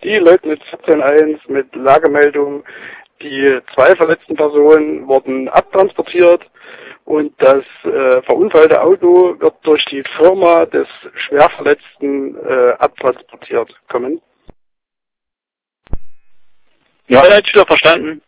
Die Leutnitz 14.1 mit Lagemeldung. Die 2 verletzten Personen wurden abtransportiert und das verunfallte Auto wird durch die Firma des Schwerverletzten abtransportiert kommen. Ja, jetzt wieder verstanden.